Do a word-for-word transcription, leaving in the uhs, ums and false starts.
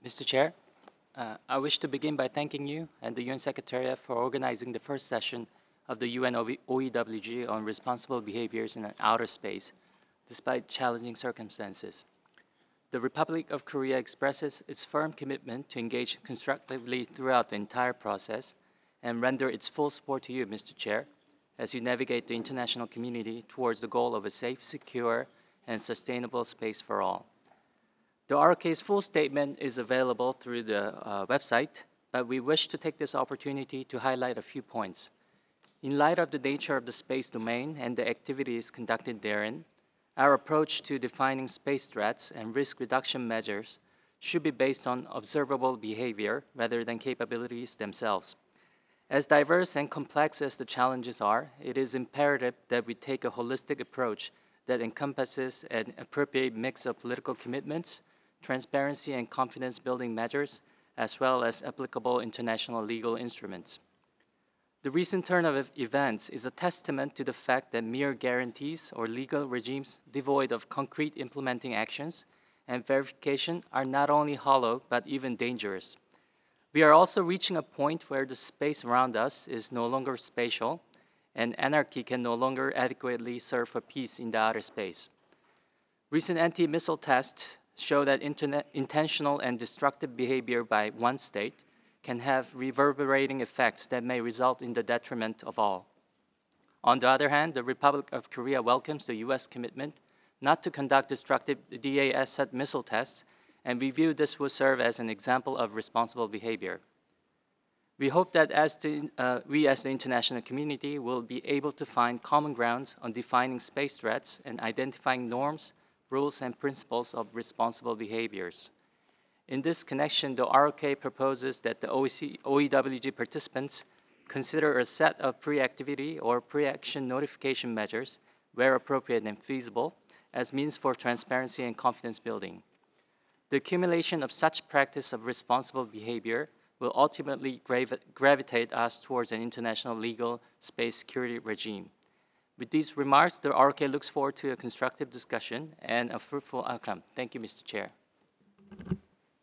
Mister Chair, uh, I wish to begin by thanking you and the U N Secretariat for organizing the first session of the U N O E W G on responsible behaviors in outer space, despite challenging circumstances. The Republic of Korea expresses its firm commitment to engage constructively throughout the entire process and render its full support to you, Mister Chair, as you navigate the international community towards the goal of a safe, secure, and sustainable space for all. The R K's full statement is available through the uh, website, but we wish to take this opportunity to highlight a few points. In light of the nature of the space domain and the activities conducted therein, our approach to defining space threats and risk reduction measures should be based on observable behavior rather than capabilities themselves. As diverse and complex as the challenges are, it is imperative that we take a holistic approach that encompasses an appropriate mix of political commitments, transparency and confidence building measures, as well as applicable international legal instruments. The recent turn of events is a testament to the fact that mere guarantees or legal regimes devoid of concrete implementing actions and verification are not only hollow but even dangerous. We are also reaching a point where the space around us is no longer spatial, and anarchy can no longer adequately serve for peace in the outer space. Recent anti-missile tests show that internet, intentional and destructive behavior by one state can have reverberating effects that may result in the detriment of all. On the other hand, the Republic of Korea welcomes the U S commitment not to conduct destructive D A S missile tests, and we view this will serve as an example of responsible behavior. We hope that as the, uh, we as the international community will be able to find common grounds on defining space threats and identifying norms, rules, and principles of responsible behaviors. In this connection, the R O K proposes that the O E W G participants consider a set of pre-activity or pre-action notification measures, where appropriate and feasible, as means for transparency and confidence building. The accumulation of such practice of responsible behavior will ultimately gravi gravitate us towards an international legal space security regime. With these remarks, the R O K looks forward to a constructive discussion and a fruitful outcome. Thank you, Mister Chair.